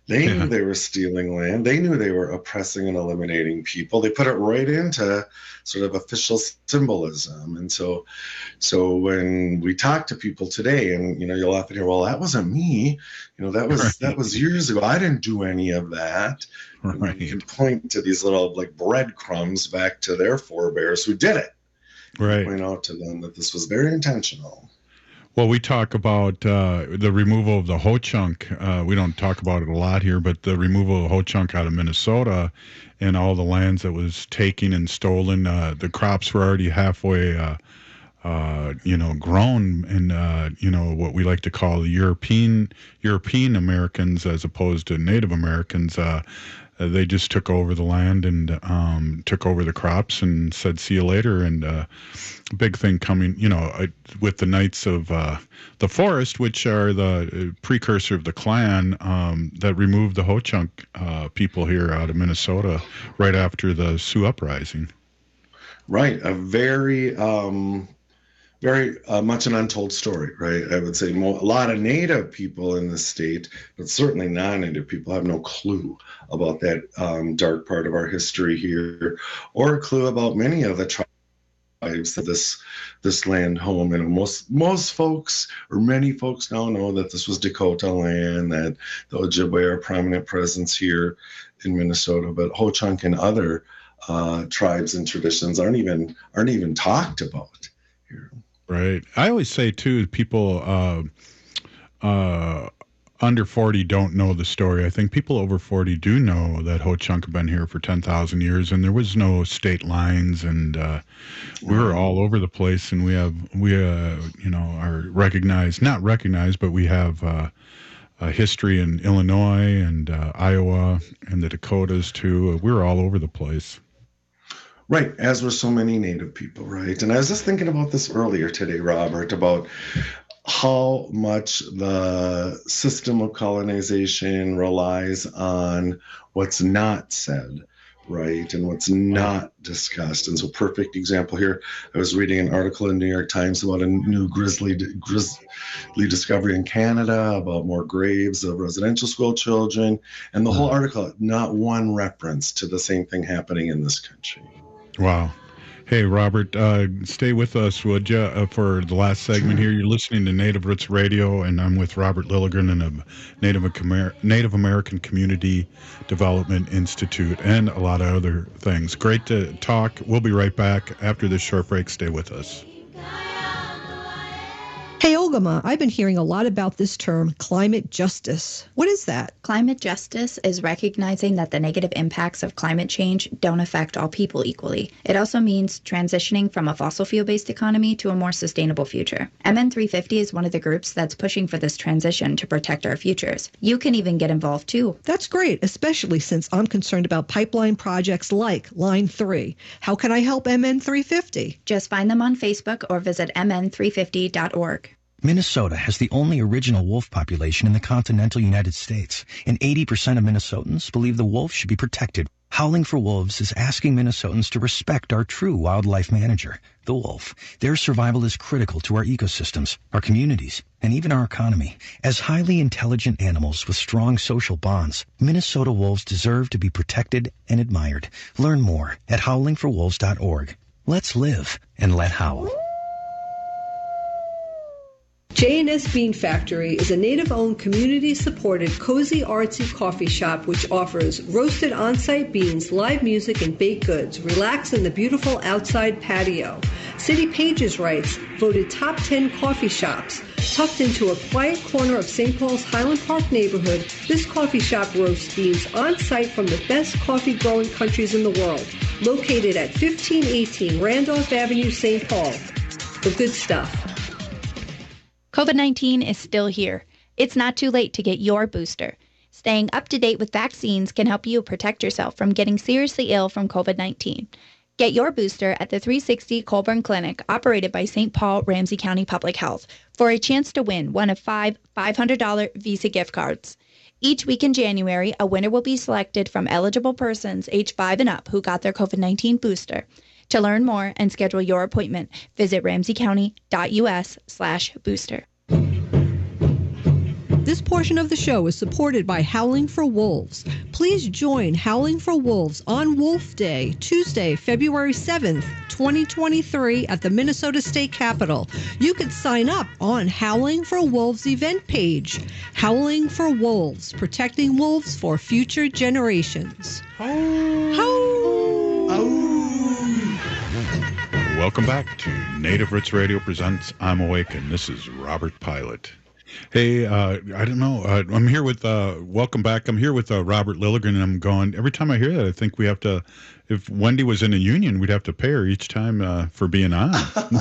They Yeah. knew they were stealing land. They knew they were oppressing and eliminating people. They put it right into sort of official symbolism. And so, so when we talk to people today, and you know, you'll often hear, "Well, that wasn't me. You know, that was Right. that was years ago. I didn't do any of that." Right. You can point to these little like breadcrumbs back to their forebears who did it. Right. Point out to them that this was very intentional. Well, we talk about uh, the removal of the Ho-Chunk. Uh, we don't talk about it a lot here, but the removal of Ho-Chunk out of Minnesota and all the lands that was taken and stolen. Uh, the crops were already halfway, uh, uh, you know, grown, and uh, you know what we like to call the European European Americans as opposed to Native Americans. Uh, they just took over the land and um, took over the crops and said, "See you later." And uh, big thing coming, you know, uh, with the Knights of uh, the Forest, which are the precursor of the Klan, um, that removed the Ho-Chunk uh, people here out of Minnesota right after the Sioux Uprising. Right, a very, um, very uh, much an untold story, right? I would say mo- a lot of Native people in the state, but certainly non-Native people, have no clue about that um, dark part of our history here, or a clue about many of the tribes of this this land home. And most most folks, or many folks now know that this was Dakota land, that the Ojibwe are a prominent presence here in Minnesota, but Ho-Chunk and other uh, tribes and traditions aren't even aren't even talked about here. Right. I always say too, people uh, uh, under forty don't know the story. I think people over forty do know that Ho-Chunk have been here for ten thousand years, and there was no state lines, and uh, we were all over the place. And we have we uh, you know are recognized, not recognized, but we have uh, a history in Illinois and uh, Iowa and the Dakotas too. We're all over the place. Right, as were so many Native people, right? And I was just thinking about this earlier today, Robert, about how much the system of colonization relies on what's not said, right? And what's not discussed. And so, perfect example here, I was reading an article in New York Times about a new grisly, grisly discovery in Canada, about more graves of residential school children. And the whole article, not one reference to the same thing happening in this country. Wow. Hey, Robert, uh, stay with us, would you, uh, for the last segment here. You're listening to Native Roots Radio, and I'm with Robert Lilligren and the Native, Amer- Native American Community Development Institute and a lot of other things. Great to talk. We'll be right back after this short break. Stay with us. Hey, Olgama, I've been hearing a lot about this term, climate justice. What is that? Climate justice is recognizing that the negative impacts of climate change don't affect all people equally. It also means transitioning from a fossil fuel-based economy to a more sustainable future. M N three fifty is one of the groups that's pushing for this transition to protect our futures. You can even get involved too. That's great, especially since I'm concerned about pipeline projects like Line three. How can I help M N three fifty? Just find them on Facebook or visit m n three fifty dot org. Minnesota has the only original wolf population in the continental United States, and eighty percent of Minnesotans believe the wolf should be protected. Howling for Wolves is asking Minnesotans to respect our true wildlife manager, the wolf. Their survival is critical to our ecosystems, our communities, and even our economy. As highly intelligent animals with strong social bonds, Minnesota wolves deserve to be protected and admired. Learn more at howling for wolves dot org. Let's live and let howl. J and S Bean Factory is a native-owned, community-supported, cozy, artsy coffee shop which offers roasted on-site beans, live music, and baked goods. Relax in the beautiful outside patio. City Pages writes, voted top ten coffee shops. Tucked into a quiet corner of Saint Paul's Highland Park neighborhood, this coffee shop roasts beans on-site from the best coffee-growing countries in the world. Located at fifteen eighteen Randolph Avenue, Saint Paul. The good stuff. COVID nineteen is still here. It's not too late to get your booster. Staying up to date with vaccines can help you protect yourself from getting seriously ill from COVID nineteen. Get your booster at the three sixty Colburn Clinic, operated by Saint Paul Ramsey County Public Health, for a chance to win one of five five hundred dollars Visa gift cards. Each week in January, a winner will be selected from eligible persons age five and up who got their COVID nineteen booster. To learn more and schedule your appointment, visit ramsey county dot u s slash booster. This portion of the show is supported by Howling for Wolves. Please join Howling for Wolves on Wolf Day, Tuesday, February seventh, twenty twenty-three at the Minnesota State Capitol. You could sign up on Howling for Wolves event page. Howling for Wolves, protecting wolves for future generations. Welcome back to Native Roots Radio presents I'm Awake, and this is Robert Pilot. Hey, uh, I don't know. Uh, I'm here with, uh, welcome back. I'm here with uh, Robert Lilligren, and I'm going, every time I hear that, I think we have to, if Wendy was in a union, we'd have to pay her each time uh, for being on.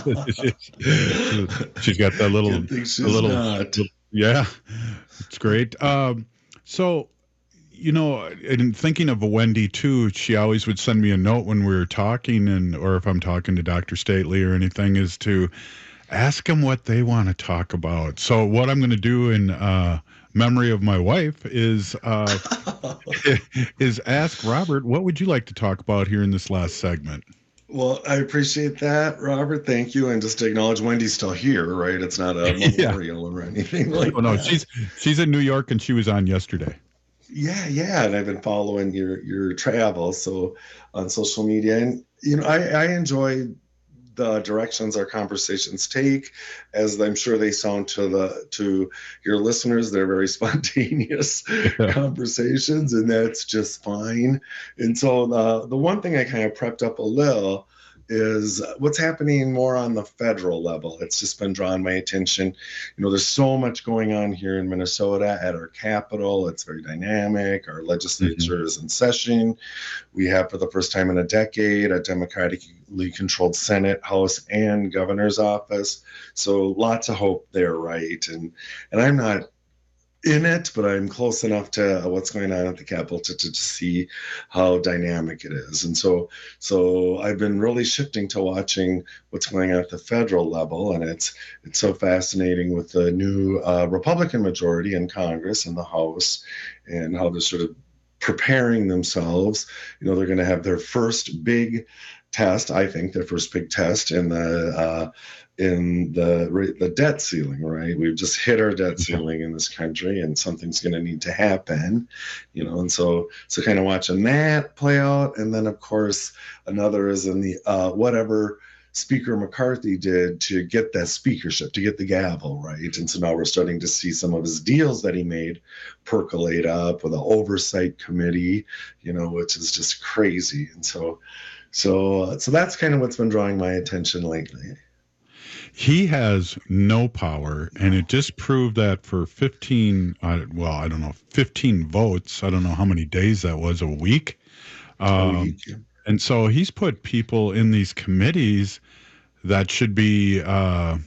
She's got that little, she's a little, not. yeah, it's great. Um, so, you know, and thinking of Wendy too, she always would send me a note when we were talking, and or if I'm talking to Doctor Stately or anything, is to ask them what they want to talk about. So what I'm going to do in uh, memory of my wife is uh, is ask Robert, what would you like to talk about here in this last segment? Well, I appreciate that, Robert. Thank you. And just to acknowledge Wendy's still here, right? It's not a memorial yeah. or anything like oh, no, that. she's she's in New York, and she was on yesterday. Yeah, yeah, and I've been following your your travels so on social media, and you know, I, I enjoy the directions our conversations take, as I'm sure they sound to the to your listeners. They're very spontaneous yeah. conversations, and that's just fine. And so the the one thing I kind of prepped up a little is what's happening more on the federal level. It's just been drawing my attention. You know, there's so much going on here in Minnesota at our Capitol. It's very dynamic. Our legislature mm-hmm. is in session. We have, for the first time in a decade, a democratically controlled Senate, House, and governor's office. So lots of hope there, right? And and I'm not in it, but I'm close enough to what's going on at the Capitol to, to, to see how dynamic it is. And so so I've been really shifting to watching what's going on at the federal level, and it's it's so fascinating with the new uh, Republican majority in Congress and the House, and how they're sort of preparing themselves. You know, they're going to have their first big test, I think, their first big test in the uh, in the the debt ceiling, right? We've just hit our debt ceiling in this country, and something's going to need to happen, you know. And so, so kind of watching that play out, and then of course another is in the uh, whatever Speaker McCarthy did to get that speakership, to get the gavel, right? And so now we're starting to see some of his deals that he made percolate up with the oversight committee, you know, which is just crazy. And so, so, so that's kind of what's been drawing my attention lately. He has no power, and it just proved that for fifteen, uh, well, I don't know, fifteen votes. I don't know how many days that was, a week. Um, a week yeah. And so he's put people in these committees that should be, uh,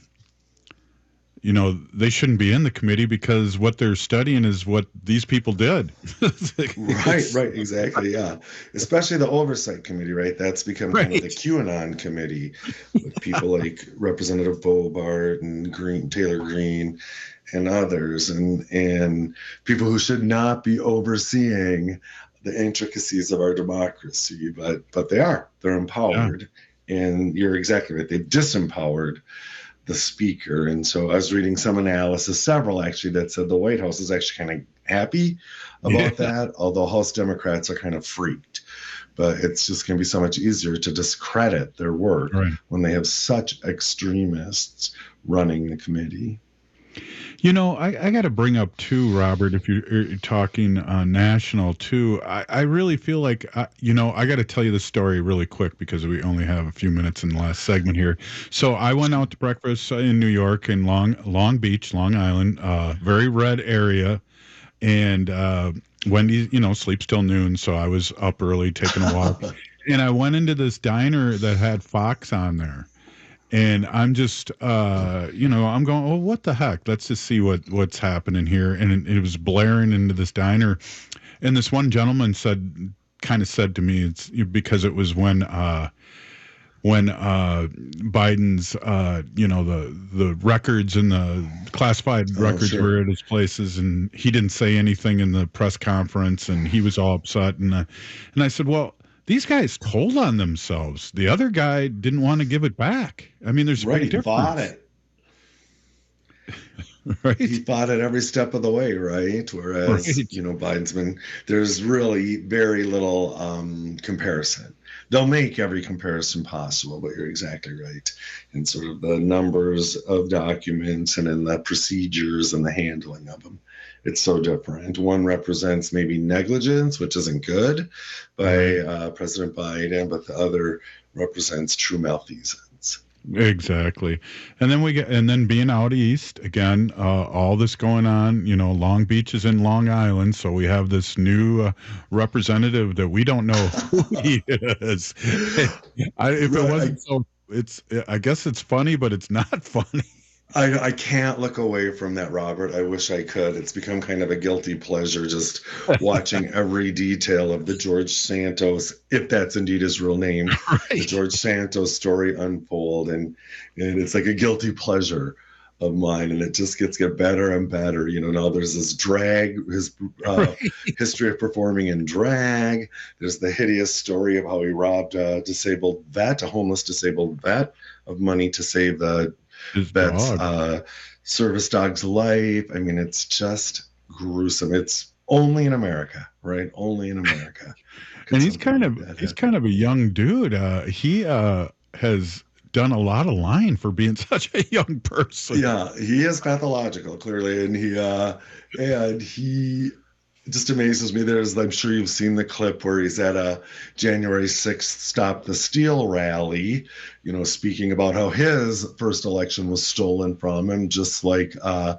you know, they shouldn't be in the committee, because what they're studying is what these people did. Right, right, exactly, yeah. Especially the oversight committee, right? That's become right. kind of the QAnon committee with people like Representative Bobart and Green, Taylor Green and others, and and people who should not be overseeing the intricacies of our democracy, but but they are. They're empowered. Yeah. And you're exactly right. They've disempowered the speaker. And so I was reading some analysis, several actually, that said the White House is actually kind of happy about yeah. that, although House Democrats are kind of freaked. But it's just going to be so much easier to discredit their work right. when they have such extremists running the committee. You know, I, I got to bring up too, Robert, if you're, you're talking uh, national too, I, I really feel like, uh, you know, I got to tell you the story really quick because we only have a few minutes in the last segment here. So I went out to breakfast in New York, in Long Long Beach, Long Island, uh, very red area. And uh, Wendy, you know, sleeps till noon. So I was up early taking a walk. And I went into this diner that had Fox on there. And I'm just, uh, you know, I'm going, oh, what the heck? Let's just see what, what's happening here. And it, it was blaring into this diner. And this one gentleman said, kind of said to me, it's because it was when, uh, when uh, Biden's, uh, you know, the the records and the classified oh, records sure. were at his places, and he didn't say anything in the press conference, and he was all upset. And uh, and I said, well, these guys told on themselves. The other guy didn't want to give it back. I mean, there's a right, big difference. Bought it. right? He fought it every step of the way, right? Whereas, right. you know, Biden's been, there's really very little um, comparison. They'll make every comparison possible, but you're exactly right. In sort of the numbers of documents and in the procedures and the handling of them. It's so different. One represents maybe negligence, which isn't good, by uh, President Biden, but the other represents true malfeasance. Exactly. And then we get, and then being out east again, uh, all this going on, you know, Long Beach is in Long Island. So we have this new uh, representative that we don't know who he is. I, if it wasn't so, it's, I guess it's funny, but it's not funny. I, I can't look away from that, Robert. I wish I could. It's become kind of a guilty pleasure just watching every detail of the George Santos, if that's indeed his real name, right. the George Santos story unfold. And, and it's like a guilty pleasure of mine. And it just gets get better and better. You know, now there's this drag, his uh, right. history of performing in drag. There's the hideous story of how he robbed a disabled vet, a homeless disabled vet, of money to save the His vet's dog. uh, service dog's life. I mean, it's just gruesome. It's only in America, right? Only in America. And he's kind of like he's kind of a young dude. Uh, he uh, has done a lot of lying for being such a young person. Yeah, he is pathological, clearly, and he uh, and he. It just amazes me. There's, I'm sure you've seen the clip where he's at a January sixth Stop the Steal rally, you know, speaking about how his first election was stolen from him, just like uh,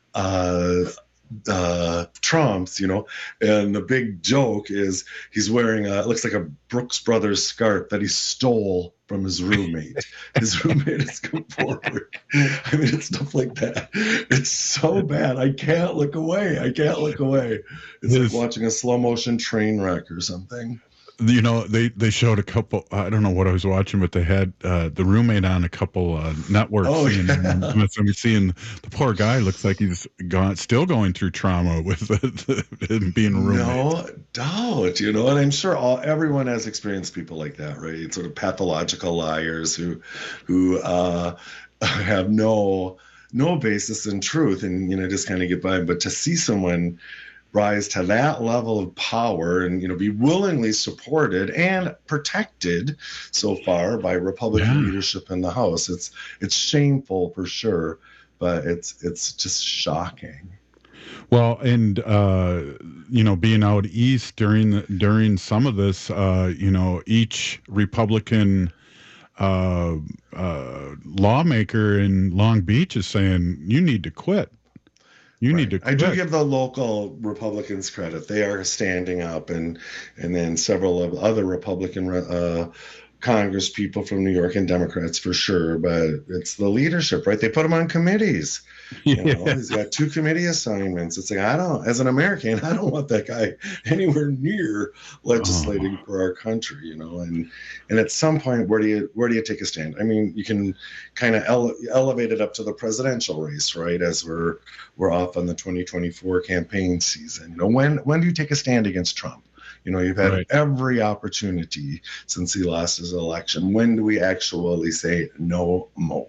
uh, uh, Trump's, you know. And the big joke is he's wearing a, it looks like a Brooks Brothers scarf that he stole from his roommate. His roommate has come forward. I mean, it's stuff like that. It's so bad. I can't look away. I can't look away. It's like watching a slow motion train wreck or something. You know, they, they showed a couple, I don't know what I was watching, but they had uh, the roommate on a couple uh, networks. Oh, and, yeah. and M S N B C, and the poor guy looks like he's gone, still going through trauma with the, the, him being a roommate. No doubt, you know, and I'm sure all everyone has experienced people like that, right? Sort of pathological liars who, who uh, have no no basis in truth, and you know, just kind of get by. But to see someone rise to that level of power and, you know, be willingly supported and protected so far by Republican yeah. leadership in the House. It's it's shameful for sure, but it's it's just shocking. Well, and uh, you know, being out east during the, during some of this, uh, you know, each Republican uh, uh, lawmaker in Long Beach is saying you need to quit. You right. need to quit. I do give the local Republicans credit. They are standing up, and and then several of other Republican uh, Congress people from New York and Democrats for sure. But it's the leadership, right? They put them on committees. You know, yeah. He's got two committee assignments. It's like, I don't, as an American, I don't want that guy anywhere near legislating oh. for our country, you know. And and at some point, where do you where do you take a stand? I mean, you can kind of ele- elevate it up to the presidential race, right? As we're we're off on the twenty twenty-four campaign season. You know, when when do you take a stand against Trump? You know, you've had right. every opportunity since he lost his election. When do we actually say no more?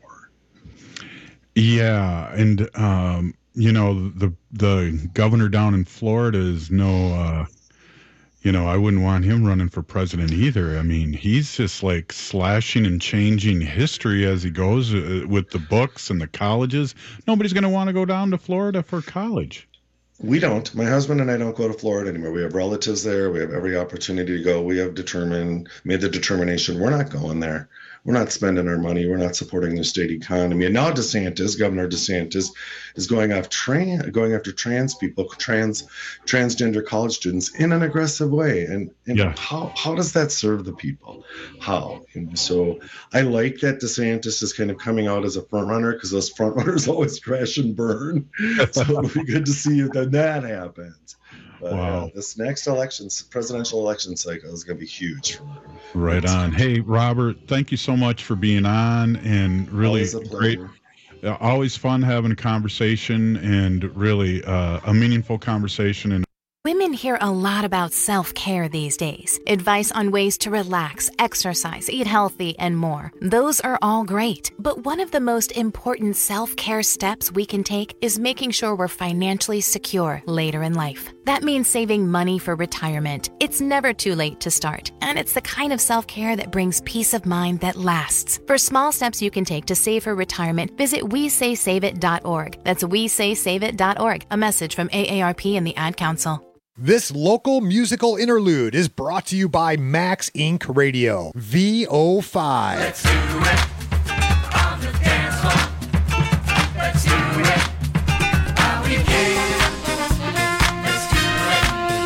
Yeah, and um, you know, the the governor down in Florida is no, uh, you know, I wouldn't want him running for president either. I mean, he's just like slashing and changing history as he goes uh, with the books and the colleges. Nobody's going to want to go down to Florida for college. We don't. My husband and I don't go to Florida anymore. We have relatives there. We have every opportunity to go. We have determined, made the determination we're not going there. We're not spending our money. We're not supporting the state economy. And now DeSantis, Governor DeSantis, is going after trans, going after trans people, trans, transgender college students in an aggressive way. And, and yeah. how how does that serve the people? How? You know, so I like that DeSantis is kind of coming out as a front runner, because those front runners always crash and burn. So it'll be good to see if that, that happens. But, wow. Uh, this next election, presidential election cycle is going to be huge. For right on. Hey, Robert, thank you so much for being on, and really great. Uh, always fun having a conversation, and really uh, a meaningful conversation. And Women hear a lot about self-care these days. Advice on ways to relax, exercise, eat healthy, and more. Those are all great. But one of the most important self-care steps we can take is making sure we're financially secure later in life. That means saving money for retirement. It's never too late to start. And it's the kind of self-care that brings peace of mind that lasts. For small steps you can take to save for retirement, visit we say save it dot org. That's we say save it dot org. A message from A A R P and the Ad Council. This local musical interlude is brought to you by Max Incorporated. Radio, V O five. Let's do it on the dance floor. Let's do it how we came. Let's do it.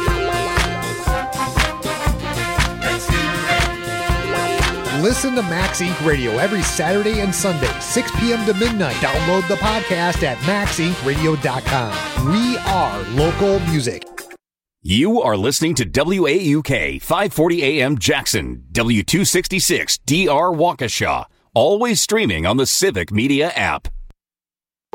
Let's do it. Listen to Max Incorporated. Radio every Saturday and Sunday, six p.m. to midnight. Download the podcast at max inc radio dot com. We are local music. You are listening to W A U K five forty A M Jackson, W two sixty-six D R Waukesha, always streaming on the Civic Media app.